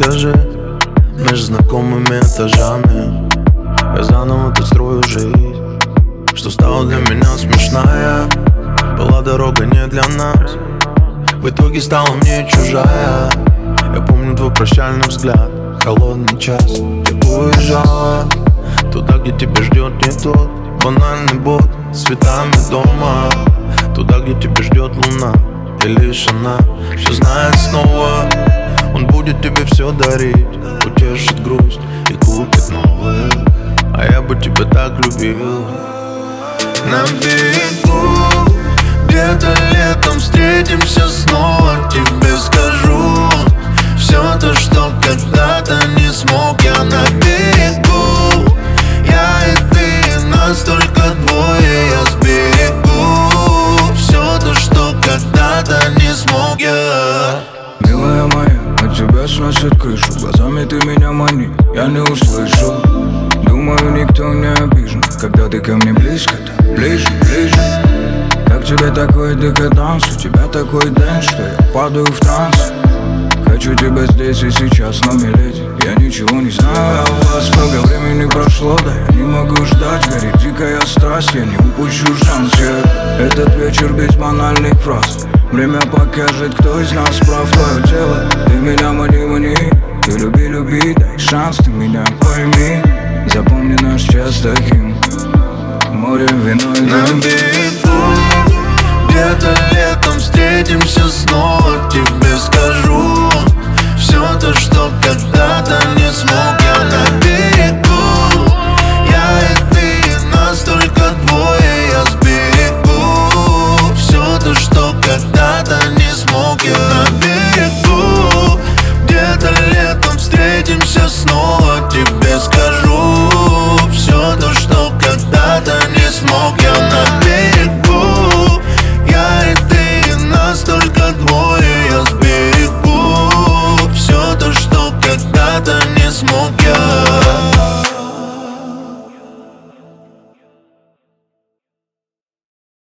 скажи, между знакомыми этажами я заново тут строю жизнь, что стало для меня смешная. Была дорога не для нас, в итоге стала мне чужая. Я помню твой прощальный взгляд, холодный час. Ты уезжала туда, где тебя ждет не тот банальный бот с цветами дома, туда, где тебя ждет луна. И лишь она все знает снова. Он будет тебе все дарить, утешит грусть и купит новые. А я бы тебя так любил. На берегу где-то летом встретимся снова. Тебе скажу все то, что когда-то не смог я. На берегу я и ты, нас только двое. Я сберегу все то, что когда-то не смог я. Милая моя, от тебя сносит крышу. Глазами ты меня мани, я не услышу. Думаю, никто не обижен, когда ты ко мне близко-то, ближе, ближе. Как тебе такой декаданс, у тебя такой дэнс, что я падаю в транс. Хочу тебя здесь и сейчас, но, миледи, я ничего не знаю о вас. Много времени прошло, да я не могу ждать. Горит дикая страсть, я не упущу шанс. Этот вечер без банальных фраз. Время покажет, кто из нас прав. Твое тело, ты меня мани, ты люби, люби, дай шанс, ты меня пойми. Запомни наш час таким, море, вино и дым. На берегу где-то летом встретимся снова.